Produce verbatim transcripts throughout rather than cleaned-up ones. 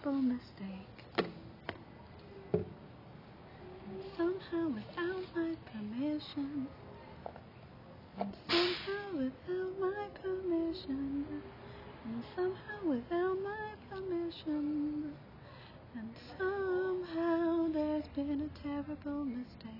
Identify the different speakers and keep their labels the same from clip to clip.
Speaker 1: terrible mistake. And somehow without my permission, and somehow without my permission, and somehow without my permission, and somehow there's been a terrible mistake.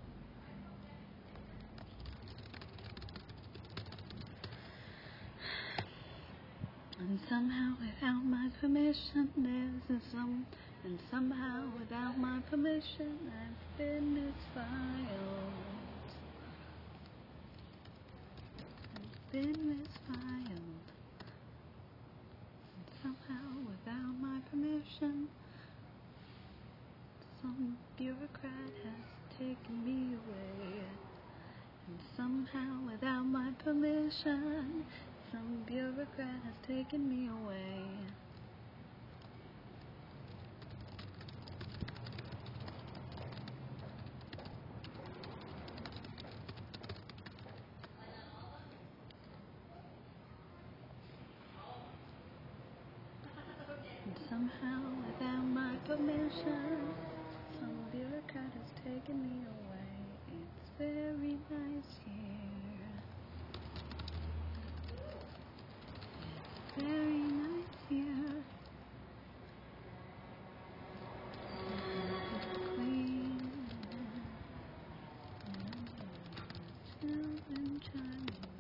Speaker 1: And somehow without my permission there's a some and somehow without my permission I've been misfiled. I've been misfiled. And somehow without my permission some bureaucrat has taken me away. And somehow without my permission some bureaucrat has taken me away. And somehow without my permission some bureaucrat has taken me away. It's very nice here. It's very nice here. It's clean. Children chiming.